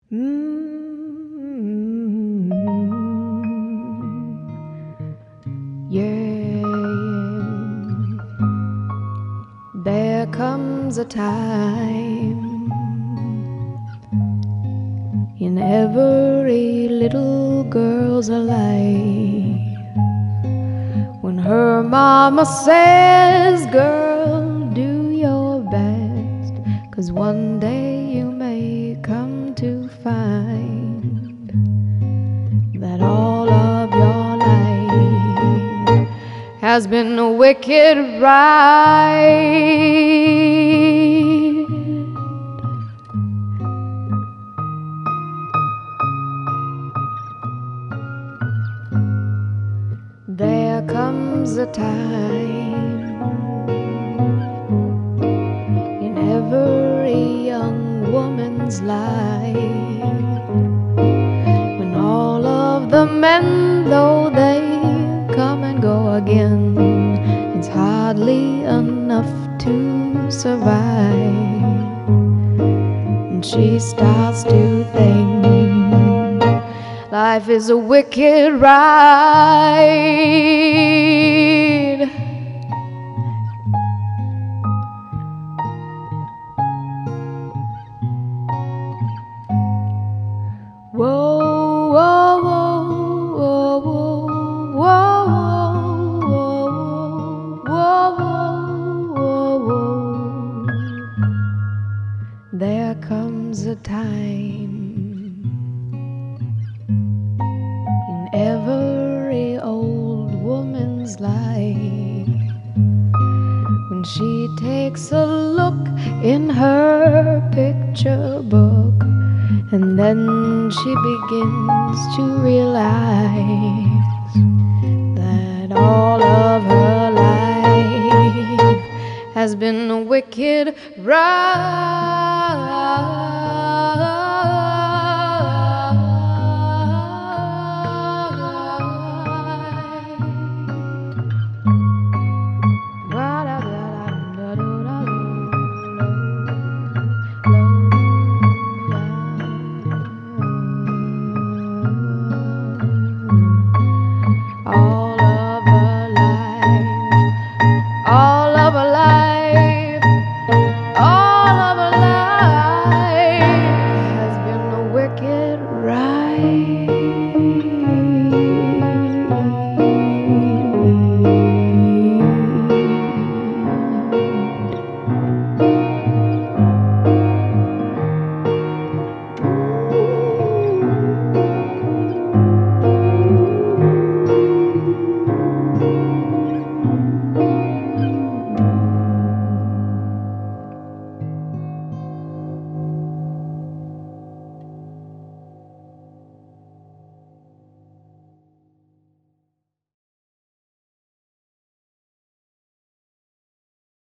Mm, yeah, there comes a time in every little girl's life when her mama says, girl, do your best, 'cause one day you may come to find that all of your life has been a wicked ride. There comes a time in every young woman's life when all of the men, though they come and go again, it's hardly enough to survive. And she starts to think life is a wicked ride. Whoa, whoa, whoa, whoa, whoa, whoa, whoa, whoa. There comes a time in every old woman's life when she takes a look in her picture book, and then she begins to realize that all of her life has been a wicked ride.